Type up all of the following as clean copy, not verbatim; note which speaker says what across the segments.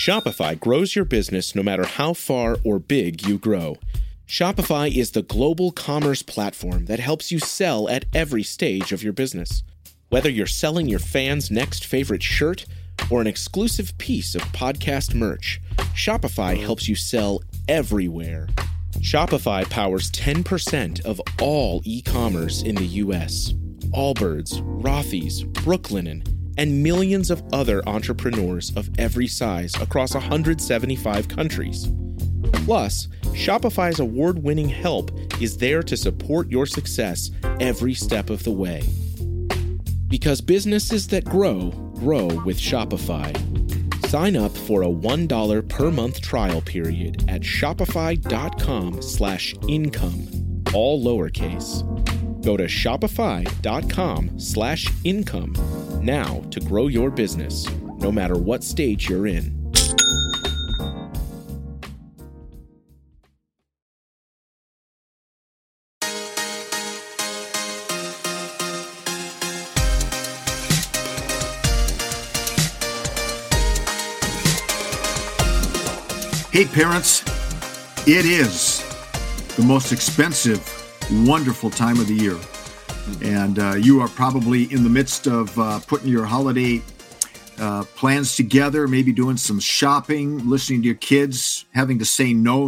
Speaker 1: Shopify grows your business no matter how far or big you grow. Shopify is the global commerce platform that helps you sell at every stage of your business. Whether you're selling your fans' next favorite shirt or an exclusive piece of podcast merch, Shopify helps you sell everywhere. Shopify powers 10% of all e-commerce in the U.S. Allbirds, Rothy's, Brooklinen, and millions of other entrepreneurs of every size across 175 countries. Plus, Shopify's award-winning help is there to support your success every step of the way. Because businesses that grow, grow with Shopify. Sign up for a $1 per month trial period at shopify.com/income, all lowercase. Go to shopify.com/income now to grow your business, no matter what stage you're in.
Speaker 2: Hey parents, it is the most expensive, wonderful time of the year. And you are probably in the midst of putting your holiday plans together, maybe doing some shopping, listening to your kids, having to say no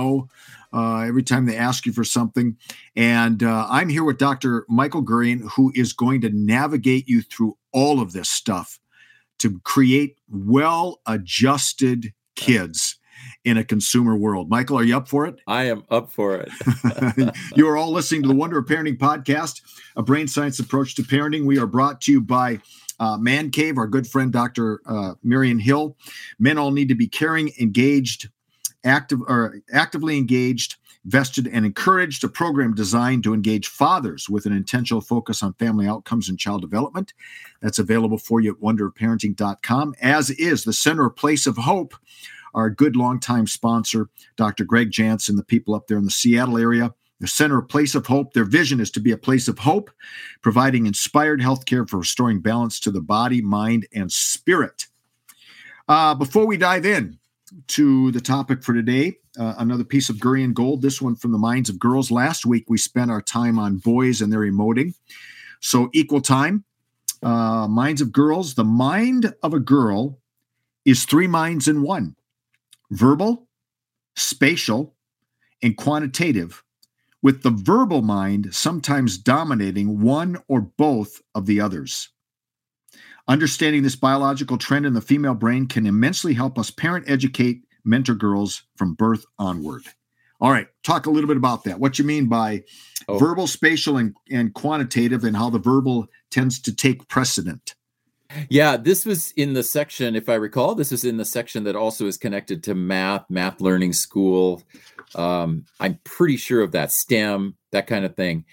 Speaker 2: every time they ask you for something. And I'm here with Dr. Michael Gurian, who is going to navigate you through all of this stuff to create well-adjusted kids in a consumer world. Michael, are you up for it?
Speaker 3: I am up for it.
Speaker 2: You are all listening to the Wonder of Parenting podcast, a brain science approach to parenting. We are brought to you by Man Cave, our good friend, Dr. Marian Hill. Men all need to be caring, engaged, actively engaged, vested, and encouraged. A program designed to engage fathers with an intentional focus on family outcomes and child development. That's available for you at wonderofparenting.com, as is the Center of Place of Hope, our good longtime sponsor, Dr. Greg Jansen, the people up there in the Seattle area. The Center of Place of Hope, their vision is to be a place of hope, providing inspired healthcare for restoring balance to the body, mind, and spirit. Before we dive in to the topic for today, another piece of Gurian gold, this one from the minds of girls. Last week, we spent our time on boys and their emoting. So equal time, minds of girls. The mind of a girl is three minds in one: verbal, spatial, and quantitative, with the verbal mind sometimes dominating one or both of the others. Understanding this biological trend in the female brain can immensely help us parent, educate, mentor girls from birth onward. All right, talk a little bit about that. What you mean by verbal, spatial, and quantitative, and how the verbal tends to take precedent.
Speaker 3: Yeah, this was in the section, if I recall, this was in the section that also is connected to math learning school. I'm pretty sure of that, STEM, that kind of thing.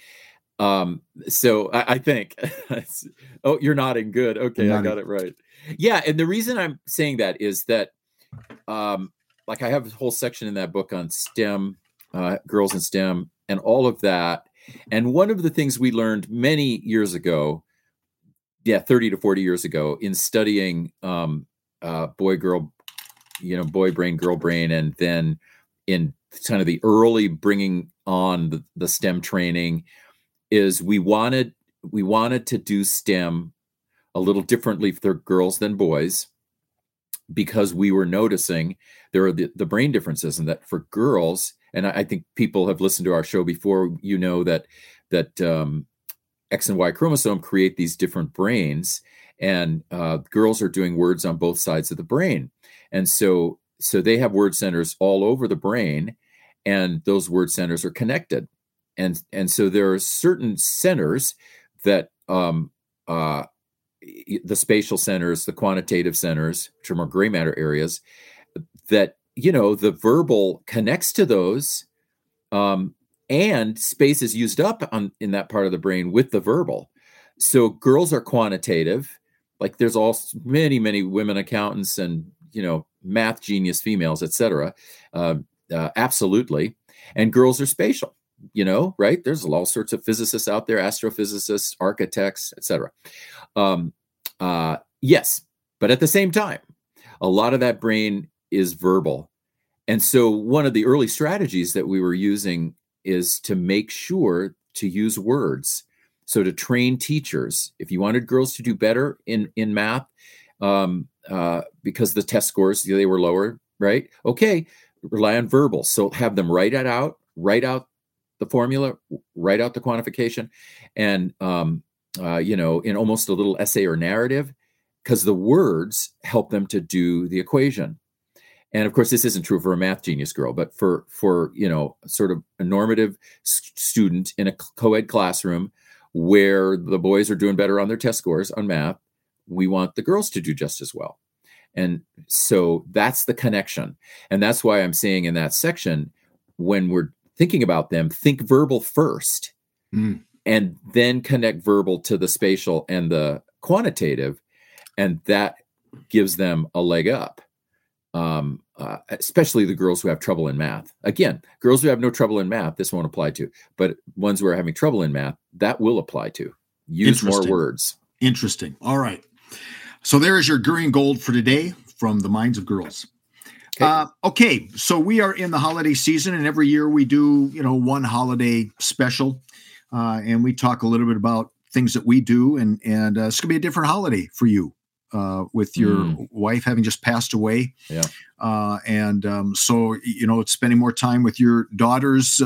Speaker 3: So I think, oh, you're nodding. Good. Okay, I got it right. Yeah, and the reason I'm saying that is that, like I have a whole section in that book on STEM, girls in STEM, and all of that. And one of the things we learned many years ago, 30 to 40 years ago, in studying boy brain, girl brain, and then in kind of the early bringing on the STEM training, is we wanted to do STEM a little differently for girls than boys, because we were noticing there are the brain differences, and that for girls, and I think people have listened to our show before, you know that X and Y chromosome create these different brains, and girls are doing words on both sides of the brain. And so they have word centers all over the brain, and those word centers are connected. And so there are certain centers that the spatial centers, the quantitative centers, which are more gray matter areas, that, the verbal connects to those, and space is used up in that part of the brain with the verbal. So girls are quantitative. Like there's also many, many women accountants and, math genius females, et cetera. Absolutely. And girls are spatial, right? There's all sorts of physicists out there, astrophysicists, architects, et cetera. Yes. But at the same time, a lot of that brain is verbal. And so one of the early strategies that we were using is to make sure to use words. So to train teachers, if you wanted girls to do better in math, because the test scores, they were lower, right? Okay, rely on verbal. So have them write out the formula, write out the quantification, and in almost a little essay or narrative, because the words help them to do the equation. And of course, this isn't true for a math genius girl, but for sort of a normative student in a co-ed classroom where the boys are doing better on their test scores on math, we want the girls to do just as well. And so that's the connection. And that's why I'm saying in that section, when we're thinking about them, think verbal first, and then connect verbal to the spatial and the quantitative, and that gives them a leg up. Especially the girls who have trouble in math. Again, girls who have no trouble in math, this won't apply to, but ones who are having trouble in math, that will apply to. Use more words.
Speaker 2: Interesting. All right. So there is your green gold for today from the minds of girls. Okay. So we are in the holiday season, and every year we do, one holiday special, and we talk a little bit about things that we do, and it's going to be a different holiday for you. With your wife having just passed away.
Speaker 3: Yeah.
Speaker 2: So, it's spending more time with your daughters,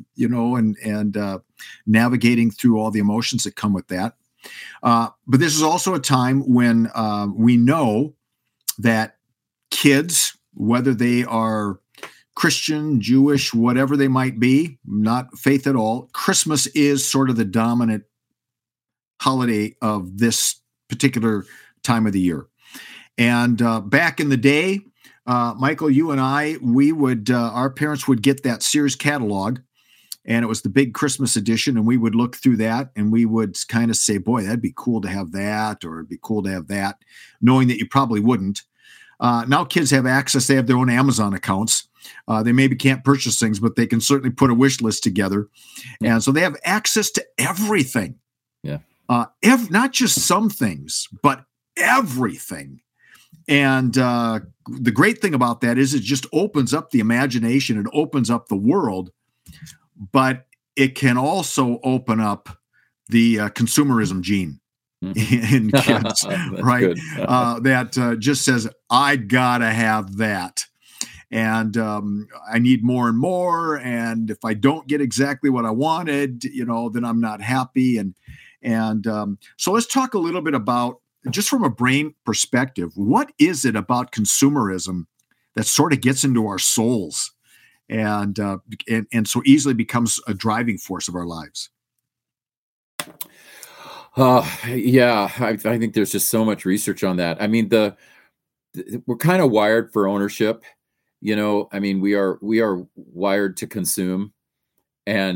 Speaker 2: and navigating through all the emotions that come with that. But this is also a time when we know that kids, whether they are Christian, Jewish, whatever they might be, not faith at all, Christmas is sort of the dominant holiday of this particular time of the year. And back in the day, Michael, you and I, we would, our parents would get that Sears catalog, and it was the big Christmas edition, and we would look through that, and we would kind of say, boy, that'd be cool to have that, or it'd be cool to have that, knowing that you probably wouldn't. Now kids have access. They have their own Amazon accounts. They maybe can't purchase things, but they can certainly put a wish list together. Yeah. And so they have access to everything.
Speaker 3: Yeah.
Speaker 2: Not just some things, but everything. And the great thing about that is it just opens up the imagination. It opens up the world, but it can also open up the consumerism gene in kids, right? That just says, I gotta have that. And I need more and more. And if I don't get exactly what I wanted, then I'm not happy. And so let's talk a little bit about, just from a brain perspective, what is it about consumerism that sort of gets into our souls and so easily becomes a driving force of our lives?
Speaker 3: I think there's just so much research on that. I mean, we're kind of wired for ownership. We are wired to consume, and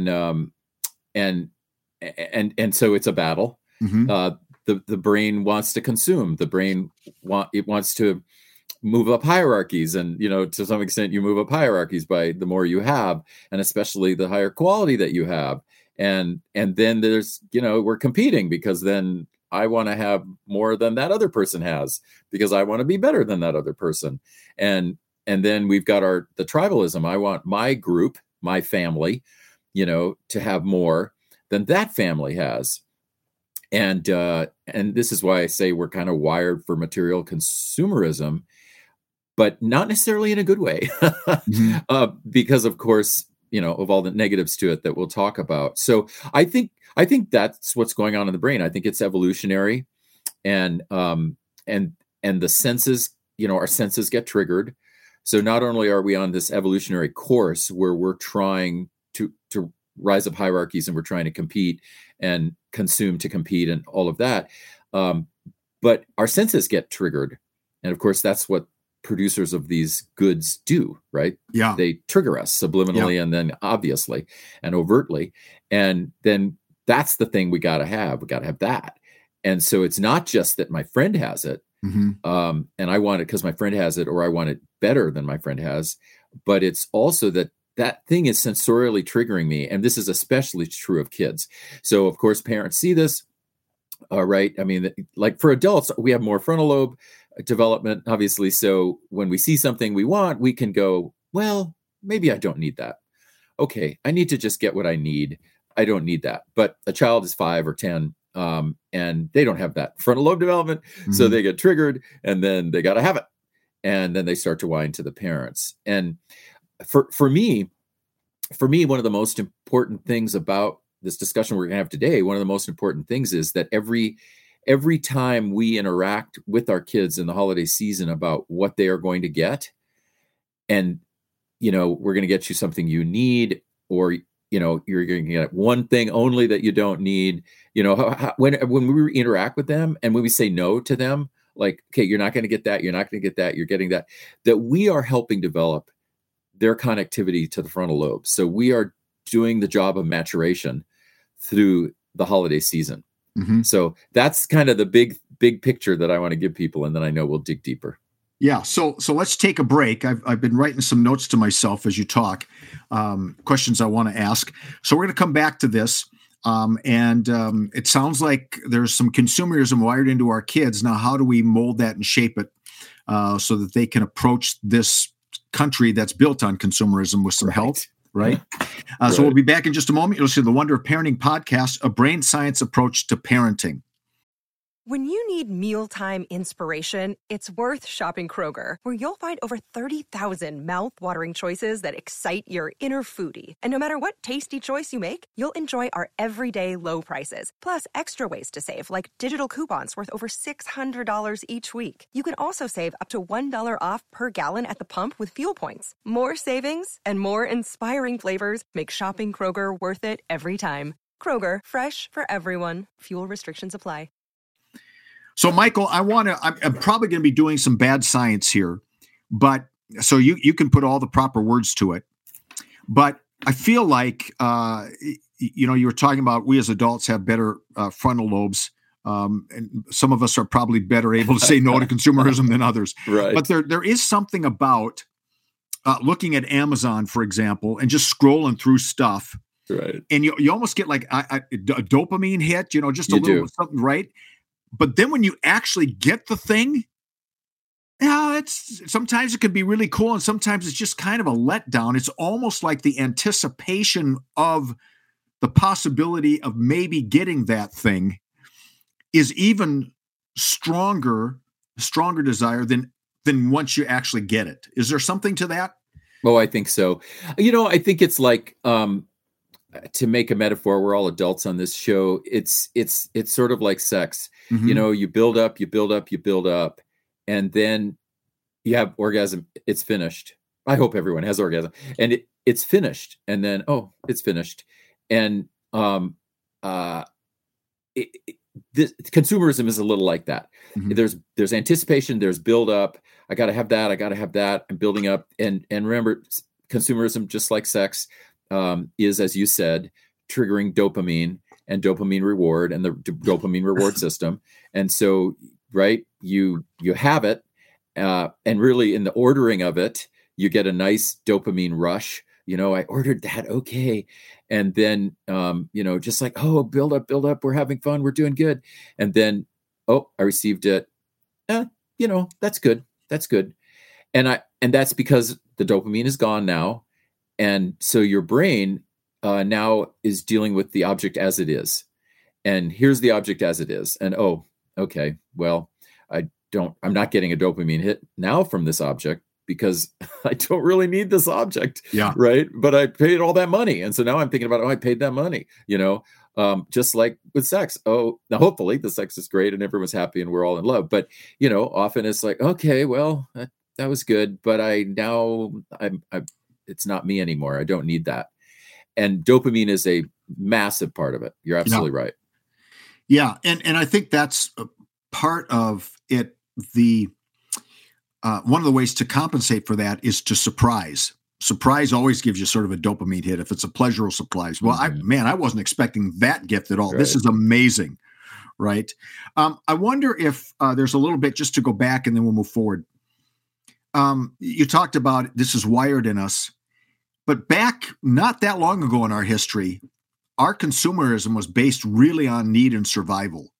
Speaker 3: so it's a battle. Mm-hmm. The brain wants to consume. The brain wants to move up hierarchies, and to some extent, you move up hierarchies by the more you have, and especially the higher quality that you have. And then there's we're competing, because then I want to have more than that other person has, because I want to be better than that other person. And then we've got the tribalism. I want my group, my family, to have more than that family has. And this is why I say we're kind of wired for material consumerism, but not necessarily in a good way, mm-hmm. Because of course, of all the negatives to it that we'll talk about. So I think that's what's going on in the brain. I think it's evolutionary, and the senses, our senses get triggered. So not only are we on this evolutionary course where we're trying to rise up hierarchies, and we're trying to compete and consume to compete and all of that, but our senses get triggered. And of course, that's what producers of these goods do, right?
Speaker 2: Yeah.
Speaker 3: They trigger us subliminally, and then obviously and overtly. And then that's the thing we got to have. We got to have that. And so it's not just that my friend has it, mm-hmm. And I want it because my friend has it, or I want it better than my friend has, but it's also that thing is sensorially triggering me. And this is especially true of kids. So of course, parents see this, right? I mean, like for adults, we have more frontal lobe development, obviously. So when we see something we want, we can go, well, maybe I don't need that. Okay, I need to just get what I need. I don't need that. But a child is 5 or 10, and they don't have that frontal lobe development. Mm-hmm. So they get triggered, and then they got to have it. And then they start to whine to the parents. And for me, one of the most important things about this discussion we're going to have today, one of the most important things is that every time we interact with our kids in the holiday season about what they are going to get, and, we're going to get you something you need, or, you're going to get one thing only that you don't need, when we interact with them and when we say no to them, like, okay, you're not going to get that, you're not going to get that, you're getting that we are helping develop their connectivity to the frontal lobe. So we are doing the job of maturation through the holiday season. Mm-hmm. So that's kind of the big picture that I want to give people. And then I know we'll dig deeper.
Speaker 2: Yeah. So let's take a break. I've been writing some notes to myself as you talk, questions I want to ask. So we're going to come back to this. And it sounds like there's some consumerism wired into our kids. Now, how do we mold that and shape it so that they can approach this country that's built on consumerism with some help? Right. So we'll be back in just a moment. You'll see the Wonder of Parenting podcast, a brain science approach to parenting.
Speaker 4: When you need mealtime inspiration, it's worth shopping Kroger, where you'll find over 30,000 mouth-watering choices that excite your inner foodie. And no matter what tasty choice you make, you'll enjoy our everyday low prices, plus extra ways to save, like digital coupons worth over $600 each week. You can also save up to $1 off per gallon at the pump with fuel points. More savings and more inspiring flavors make shopping Kroger worth it every time. Kroger, fresh for everyone. Fuel restrictions apply.
Speaker 2: So, Michael, I'm probably going to be doing some bad science here, but so you can put all the proper words to it. But I feel like, you were talking about we as adults have better frontal lobes. And some of us are probably better able to say no to consumerism than others. Right. But there is something about looking at Amazon, for example, and just scrolling through stuff.
Speaker 3: Right.
Speaker 2: And you almost get like a dopamine hit, just a little something, right? But then when you actually get the thing, sometimes it can be really cool, and sometimes it's just kind of a letdown. It's almost like the anticipation of the possibility of maybe getting that thing is even stronger desire than once you actually get it. Is there something to that?
Speaker 3: Oh, I think so. I think it's like, to make a metaphor, we're all adults on this show. It's sort of like sex. Mm-hmm. You build up, and then you have orgasm. It's finished. I hope everyone has orgasm, and it's finished. And then, it's finished. And this consumerism is a little like that. Mm-hmm. There's anticipation. There's build up. I got to have that. I'm building up. And remember, consumerism, just like sex, is, as you said, triggering dopamine and dopamine reward and the dopamine reward system. And so, right, you have it, and really in the ordering of it, you get a nice dopamine rush. I ordered that, okay. And then, just like, build up, we're having fun, we're doing good. And then, I received it. That's good. And that's because the dopamine is gone now. And so your brain now is dealing with the object as it is. And here's the object as it is. And, okay, well, I'm not getting a dopamine hit now from this object because I don't really need this object.
Speaker 2: Yeah.
Speaker 3: Right. But I paid all that money. And so now I'm thinking about, I paid that money, just like with sex. Now hopefully the sex is great and everyone's happy and we're all in love. But, often it's like, okay, well, that was good. But it's not me anymore. I don't need that. And dopamine is a massive part of it. You're absolutely right.
Speaker 2: Yeah. And I think that's a part of it. One of the ways to compensate for that is to surprise. Surprise always gives you sort of a dopamine hit if it's a pleasurable surprise. Well, I wasn't expecting that gift at all. Right. This is amazing. Right. I wonder if there's a little bit, just to go back and then we'll move forward. You talked about this is wired in us. But back not that long ago in our history, our consumerism was based really on need and survival.
Speaker 3: Yeah.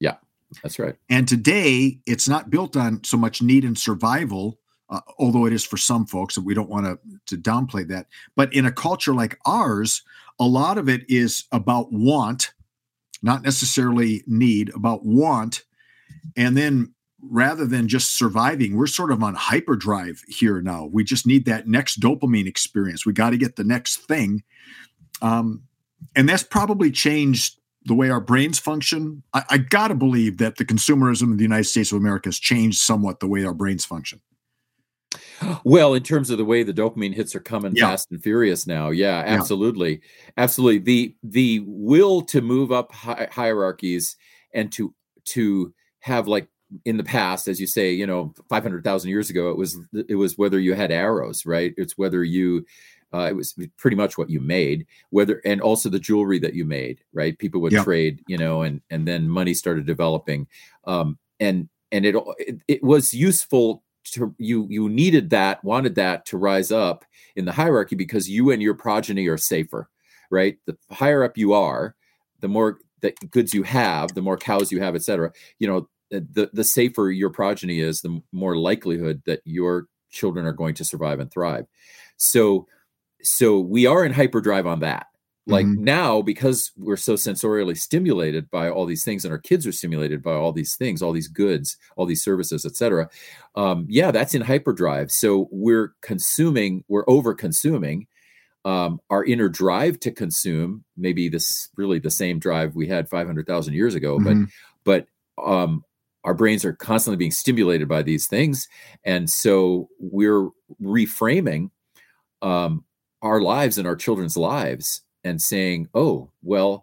Speaker 3: That's right.
Speaker 2: And today, it's not built on so much need and survival, although it is for some folks, and we don't want to downplay that. But in a culture like ours, a lot of it is about want, not necessarily need, about want. And then rather than just surviving, we're sort of on hyperdrive here now. We just need that next dopamine experience. We got to get the next thing. And that's probably changed the way our brains function. I got to believe that the consumerism of the United States of America has changed somewhat the way our brains function.
Speaker 3: Well, in terms of the way the dopamine hits are coming fast and furious now. Yeah, absolutely. Absolutely. The will to move up hierarchies and to have, like in the past, as you say, 500,000 years ago, it was whether you had arrows, right? It's whether you, it was pretty much what you made, and also the jewelry that you made, right? People would trade, and then money started developing. And it was useful to you needed that, wanted that to rise up in the hierarchy because you and your progeny are safer, right? The higher up you are, the more that goods you have, the more cows you have, et cetera, the safer your progeny is, the more likelihood that your children are going to survive and thrive. So we are in hyperdrive on that. Like now, because we're so sensorially stimulated by all these things, and our kids are stimulated by all these things, all these goods, all these services, et cetera. That's in hyperdrive. So we're over consuming. Our inner drive to consume, maybe this really the same drive we had 500,000 years ago, but our brains are constantly being stimulated by these things. And so we're reframing our lives and our children's lives and saying, oh, well,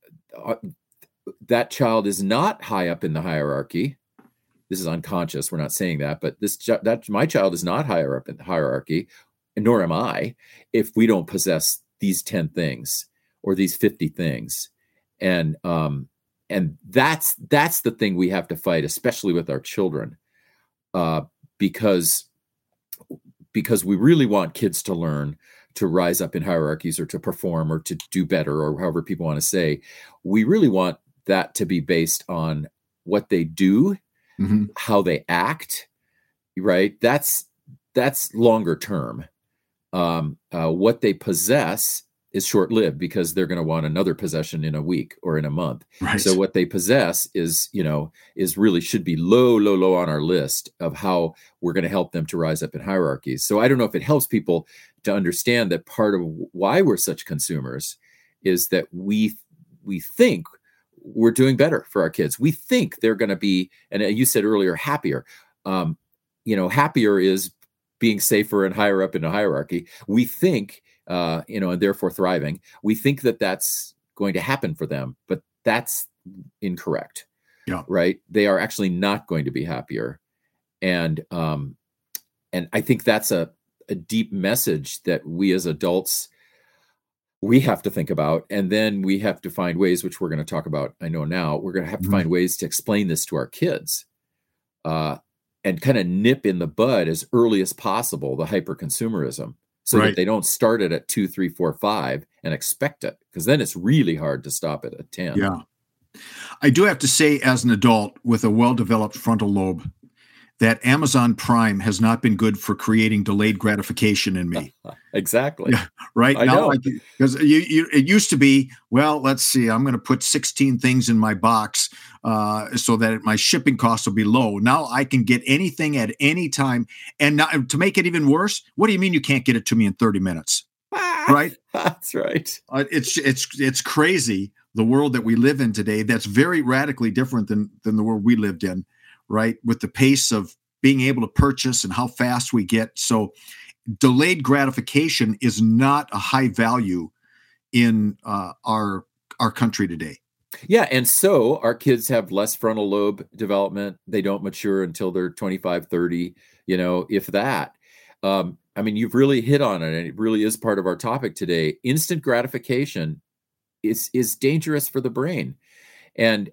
Speaker 3: that child is not high up in the hierarchy. This is unconscious. We're not saying that, but my child is not higher up in the hierarchy, nor am I, if we don't possess these 10 things or these 50 things. And that's the thing we have to fight, especially with our children, because we really want kids to learn to rise up in hierarchies or to perform or to do better, or however people want to say. We really want that to be based on what they do, how they act, right? That's longer term. What they possess is short-lived because they're going to want another possession in a week or in a month. Right. So what they possess is really should be low on our list of how we're going to help them to rise up in hierarchies. So I don't know if it helps people to understand that part of why we're such consumers is that we think we're doing better for our kids. We think they're going to be, and you said earlier, happier. Happier is being safer and higher up in a hierarchy. We think, and therefore thriving. We think that that's going to happen for them, but that's incorrect. Yeah. Right. They are actually not going to be happier. And I think that's a deep message that we as adults, we have to think about. And then we have to find ways, which we're going to talk about. I know now we're going to have to find ways to explain this to our kids, and kind of nip in the bud as early as possible, the hyper-consumerism, so that they don't start it at 2, 3, 4, 5 and expect it, because then it's really hard to stop it at 10.
Speaker 2: Yeah. I do have to say, as an adult with a well-developed frontal lobe, that Amazon Prime has not been good for creating delayed gratification in me.
Speaker 3: Exactly.
Speaker 2: Yeah, right.
Speaker 3: I
Speaker 2: now,
Speaker 3: know.
Speaker 2: Because it used to be, well, let's see, I'm going to put 16 things in my box so that my shipping costs will be low. Now I can get anything at any time. And now, to make it even worse, what do you mean you can't get it to me in 30 minutes? Right?
Speaker 3: That's right.
Speaker 2: It's crazy, the world that we live in today. That's very radically different than the world we lived in. Right, with the pace of being able to purchase and how fast we get. So delayed gratification is not a high value in our country today.
Speaker 3: Yeah, and so our kids have less frontal lobe development. They don't mature until they're 25, 30, if that. You've really hit on it, and it really is part of our topic today. Instant gratification is dangerous for the brain. And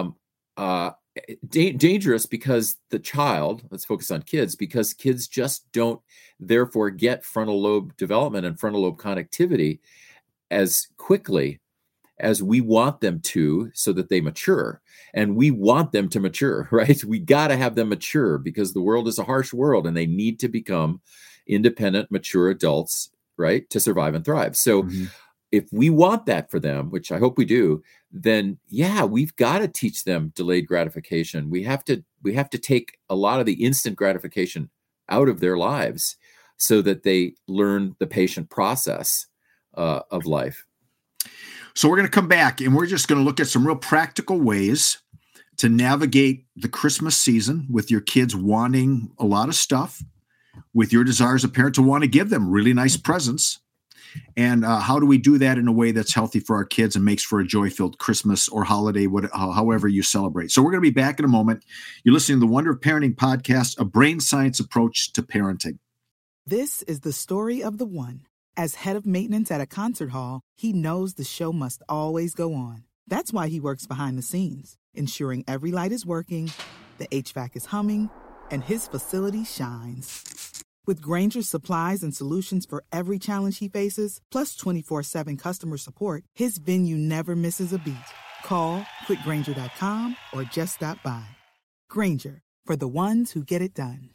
Speaker 3: dangerous because the child, let's focus on kids, because kids just don't therefore get frontal lobe development and frontal lobe connectivity as quickly as we want them to, so that they mature. And we want them to mature, right? We got to have them mature because the world is a harsh world and they need to become independent, mature adults, right, to survive and thrive. So if we want that for them, which I hope we do, then yeah, we've got to teach them delayed gratification. We have to take a lot of the instant gratification out of their lives so that they learn the patient process of life.
Speaker 2: So we're going to come back and we're just going to look at some real practical ways to navigate the Christmas season with your kids wanting a lot of stuff, with your desire as a parent to want to give them really nice presents. And how do we do that in a way that's healthy for our kids and makes for a joy-filled Christmas or holiday, however you celebrate. So we're going to be back in a moment. You're listening to the Wonder of Parenting podcast, a brain science approach to parenting.
Speaker 5: This is the story of the one. As head of maintenance at a concert hall, he knows the show must always go on. That's why he works behind the scenes, ensuring every light is working, the HVAC is humming, and his facility shines. With Grainger's supplies and solutions for every challenge he faces, plus 24/7 customer support, his venue never misses a beat. Call quickgrainger.com or just stop by. Grainger, for the ones who get it done.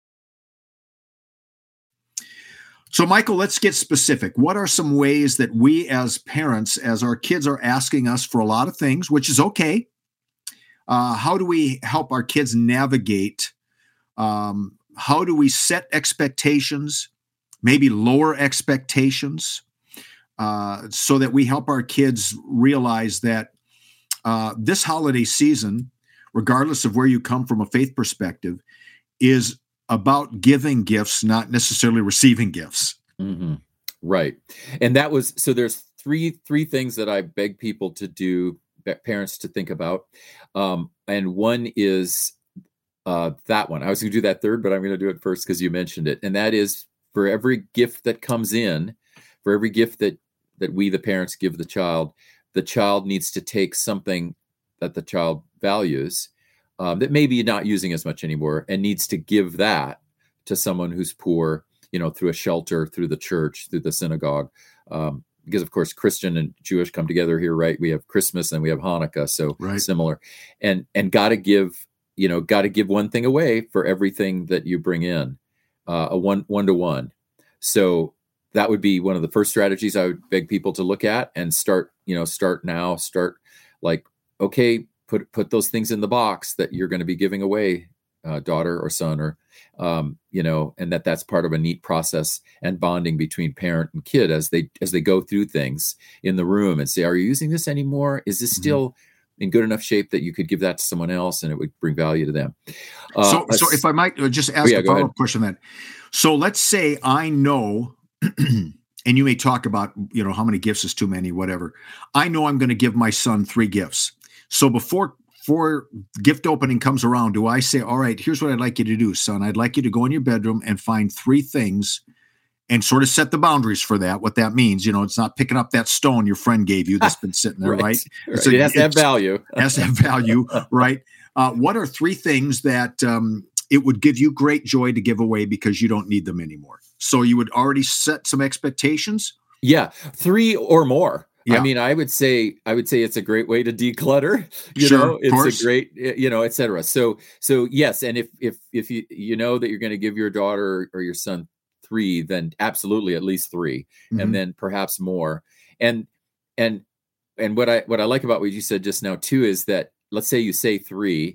Speaker 2: So, Michael, let's get specific. What are some ways that we as parents, as our kids are asking us for a lot of things, which is okay, how do we help our kids navigate? How do we set expectations, maybe lower expectations, so that we help our kids realize that this holiday season, regardless of where you come from a faith perspective, is about giving gifts, not necessarily receiving gifts.
Speaker 3: Mm-hmm. Right. And that was, so there's three things that I beg people to do, parents to think about. And one is that one. I was going to do that third, but I'm going to do it first because you mentioned it. And that is, for every gift that comes in, for every gift that we, the parents, give the child needs to take something that the child values, that maybe not using as much anymore, and needs to give that to someone who's poor, through a shelter, through the church, through the synagogue. Because of course, Christian and Jewish come together here, right? We have Christmas and we have Hanukkah. So similar, and got to give one thing away for everything that you bring in, a one-to-one. So that would be one of the first strategies I would beg people to look at and start like, okay, put those things in the box that you're going to be giving away, daughter or son, or, and that's part of a neat process and bonding between parent and kid as they go through things in the room and say, are you using this anymore? Is this still in good enough shape that you could give that to someone else and it would bring value to them?
Speaker 2: So if I might just ask a follow-up question on that. So let's say I know, and you may talk about, how many gifts is too many, whatever. I know I'm going to give my son 3 gifts. So before gift opening comes around, do I say, all right, here's what I'd like you to do, son. I'd like you to go in your bedroom and find 3 things and sort of set the boundaries for that, what that means. It's not picking up that stone your friend gave you that's been sitting there, right?
Speaker 3: So it has to have value.
Speaker 2: It has to have value, right? What are 3 things that it would give you great joy to give away because you don't need them anymore? So you would already set some expectations?
Speaker 3: Yeah, 3 or more.
Speaker 2: Yeah.
Speaker 3: I mean, I would say it's a great way to declutter, it's a great, et cetera. So yes. And if you know that you're going to give your daughter or your son 3, then absolutely at least 3, and then perhaps more. And what I like about what you said just now too, is that let's say you say 3,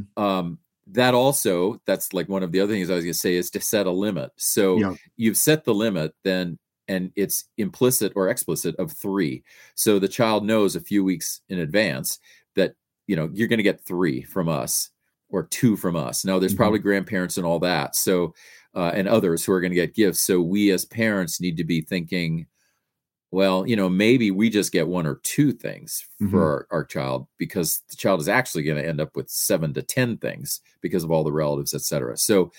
Speaker 3: that's like one of the other things I was going to say is to set a limit. So you've set the limit then, and it's implicit or explicit of 3. So the child knows a few weeks in advance that, you're going to get 3 from us or 2 from us. Now there's probably grandparents and all that. So, and others who are going to get gifts. So we as parents need to be thinking, well, maybe we just get 1 or 2 things for our child, because the child is actually going to end up with 7 to 10 things because of all the relatives, et cetera. So,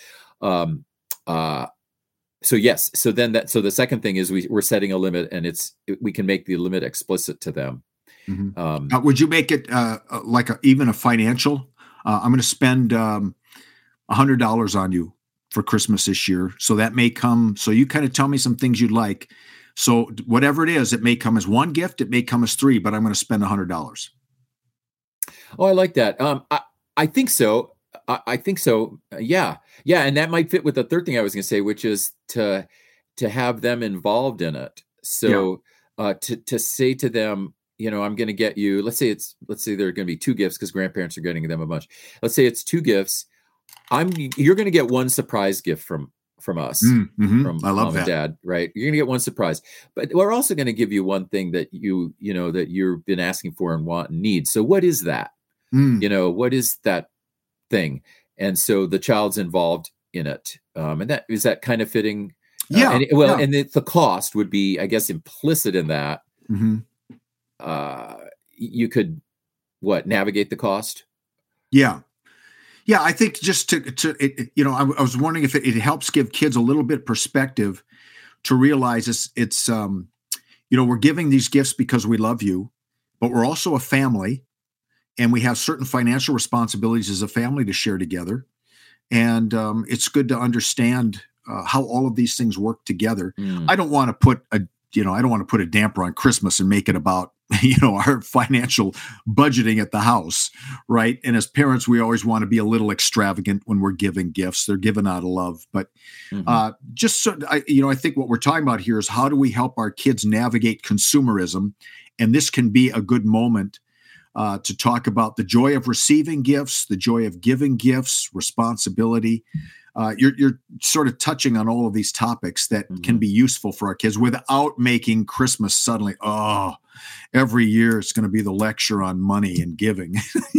Speaker 3: so yes. So the second thing is we're setting a limit, and we can make the limit explicit to them.
Speaker 2: Would you make it even a financial? I'm going to spend $100 on you for Christmas this year. So that may come. So you kind of tell me some things you'd like. So whatever it is, it may come as one gift, it may come as three, but I'm going to spend $100.
Speaker 3: Oh, I like that. I think so. I think so. Yeah. And that might fit with the third thing I was going to say, which is to have them involved in it. So to say to them, I'm going to get you, let's say there are going to be two gifts because grandparents are getting them a bunch. Let's say it's two gifts. You're going to get one surprise gift from us, from
Speaker 2: I love
Speaker 3: mom
Speaker 2: that.
Speaker 3: and dad, right? You're going to get one surprise, but we're also going to give you one thing that that you've been asking for and want and need. So what is that? What is that thing? And so the child's involved in it. And that kind of fitting. And the cost would be, I guess, implicit in that. You could navigate the cost? Yeah,
Speaker 2: I think just I was wondering if it helps give kids a little bit perspective to realize it's we're giving these gifts because we love you, but we're also a family, and we have certain financial responsibilities as a family to share together, and it's good to understand how all of these things work together. I don't want to put a damper on Christmas and make it about our financial budgeting at the house, right? And as parents, we always want to be a little extravagant when we're giving gifts. They're given out of love, but I think what we're talking about here is how do we help our kids navigate consumerism, and this can be a good moment to talk about the joy of receiving gifts, the joy of giving gifts, responsibility. You're sort of touching on all of these topics that can be useful for our kids without making Christmas suddenly, every year it's going to be the lecture on money and giving,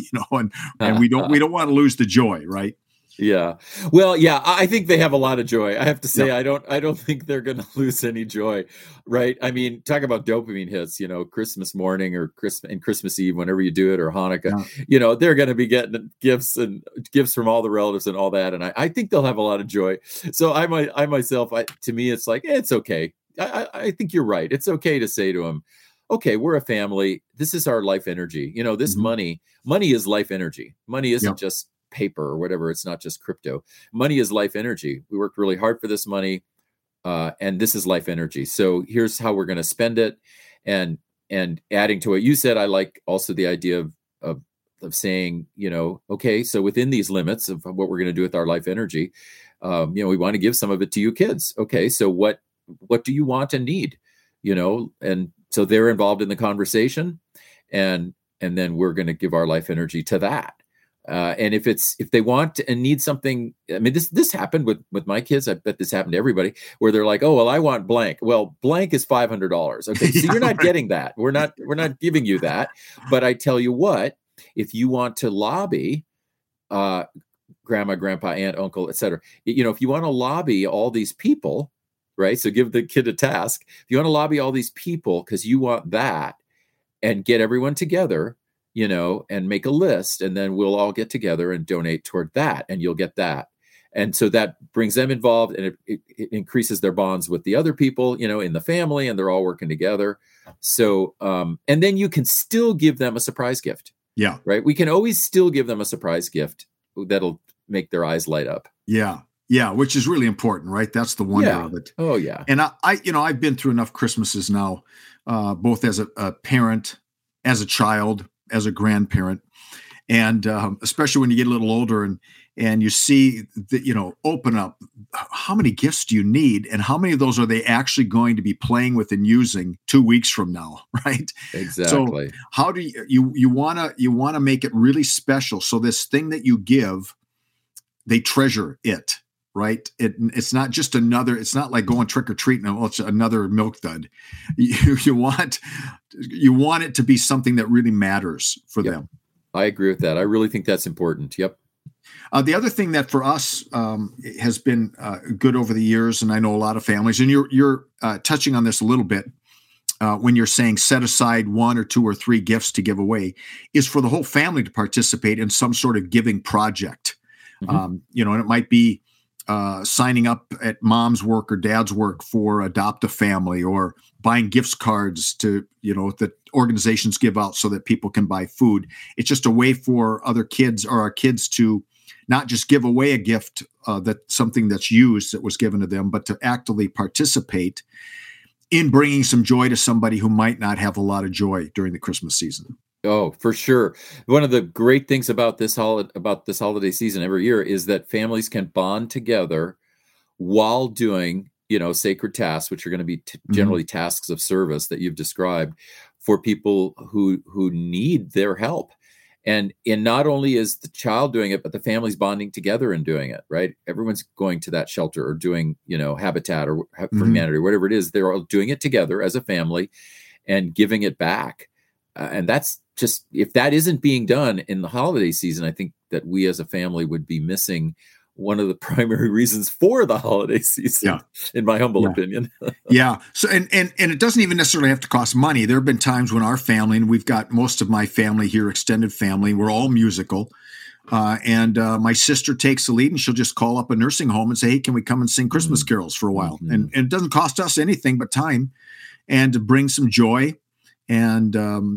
Speaker 2: and we don't want to lose the joy, right?
Speaker 3: Yeah. Well, yeah, I think they have a lot of joy. I have to say, I don't think they're going to lose any joy, right? I mean, talk about dopamine hits, Christmas morning or Christmas Eve, whenever you do it, or Hanukkah, they're going to be getting gifts from all the relatives and all that. And I think they'll have a lot of joy. So I myself, to me, it's like, it's okay. I think you're right. It's okay to say to them, okay, we're a family. This is our life energy. This money is life energy. Money isn't just paper or whatever. It's not just crypto. Money is life energy. We worked really hard for this money, and this is life energy. So here's how we're going to spend it. And adding to what you said, I like also the idea of saying, okay, so within these limits of what we're going to do with our life energy, we want to give some of it to you kids. Okay, so what do you want and need? And so they're involved in the conversation, and then we're going to give our life energy to that. And if they want and need something, I mean, this happened with my kids. I bet this happened to everybody, where they're like, oh, well, I want blank. Well, blank is $500. Okay. So you're not getting that. We're not giving you that. But I tell you what, if you want to lobby, grandma, grandpa, aunt, uncle, etc., if you want to lobby all these people, right? So give the kid a task. If you want to lobby all these people because you want that, and get everyone together, and make a list, and then we'll all get together and donate toward that, and you'll get that. And so that brings them involved, and it increases their bonds with the other people, in the family, and they're all working together. So, and then you can still give them a surprise gift.
Speaker 2: Yeah.
Speaker 3: Right. We can always still give them a surprise gift that'll make their eyes light up.
Speaker 2: Yeah. Yeah. Which is really important, right? That's the wonder of it.
Speaker 3: Oh yeah.
Speaker 2: And I've been through enough Christmases now, both as a parent, as a child, as a grandparent, and especially when you get a little older and you see that, open up, how many gifts do you need, and how many of those are they actually going to be playing with and using 2 weeks from now, right?
Speaker 3: Exactly.
Speaker 2: So how do you want to make it really special, so this thing that you give, they treasure it, right? It's not just it's not like going trick or treating. Well, it's another milk dud. You want it to be something that really matters for them.
Speaker 3: I agree with that. I really think that's important. Yep.
Speaker 2: The other thing that for us has been good over the years, and I know a lot of families, and you're touching on this a little bit when you're saying set aside 1 or 2 or 3 gifts to give away, is for the whole family to participate in some sort of giving project. And it might be signing up at mom's work or dad's work for Adopt a Family, or buying gift cards to, that organizations give out so that people can buy food. It's just a way for other kids, or our kids, to not just give away a gift, that something that's used that was given to them, but to actively participate. in bringing some joy to somebody who might not have a lot of joy during the Christmas season.
Speaker 3: Oh, for sure. One of the great things about this holiday season every year is that families can bond together while doing, sacred tasks, which are going to be generally tasks of service that you've described for people who need their help. And not only is the child doing it, but the family's bonding together and doing it, right? Everyone's going to that shelter or doing, Habitat or for Humanity, whatever it is. They're all doing it together as a family and giving it back. And that's just, if that isn't being done in the holiday season, I think that we as a family would be missing one of the primary reasons for the holiday season, in my humble opinion.
Speaker 2: So, and it doesn't even necessarily have to cost money. There have been times when our family, and we've got most of my family here, extended family, we're all musical. And my sister takes the lead, and she'll just call up a nursing home and say, hey, can we come and sing Christmas carols for a while? And it doesn't cost us anything but time, and to bring some joy. And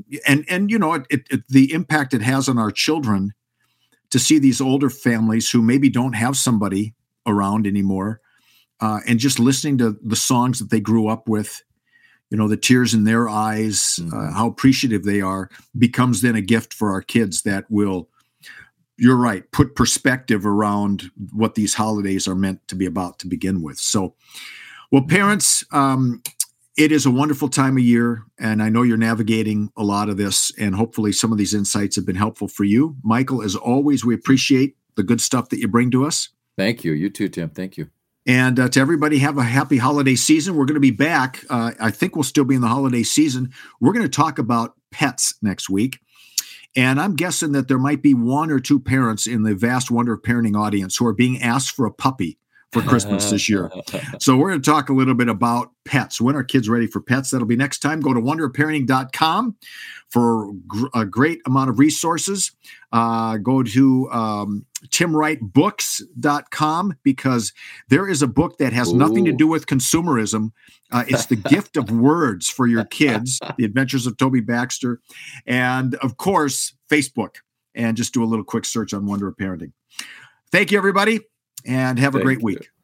Speaker 2: the impact it has on our children to see these older families who maybe don't have somebody around anymore, and just listening to the songs that they grew up with, the tears in their eyes, how appreciative they are, becomes then a gift for our kids that will, you're right, put perspective around what these holidays are meant to be about to begin with. So, well, parents, it is a wonderful time of year, and I know you're navigating a lot of this, and hopefully some of these insights have been helpful for you. Michael, as always, we appreciate the good stuff that you bring to us.
Speaker 3: Thank you. You too, Tim. Thank you.
Speaker 2: And to everybody, have a happy holiday season. We're going to be back. I think we'll still be in the holiday season. We're going to talk about pets next week. And I'm guessing that there might be one or two parents in the vast Wonder of Parenting audience who are being asked for a puppy for Christmas this year. So we're going to talk a little bit about pets. When are kids ready for pets? That'll be next time. Go to wonderofparenting.com for a great amount of resources. Go to timwrightbooks.com, because there is a book that has nothing to do with consumerism. It's The Gift of Words for your kids, The Adventures of Toby Baxter. And of course, Facebook. And just do a little quick search on Wonder of Parenting. Thank you, everybody. And have a great week.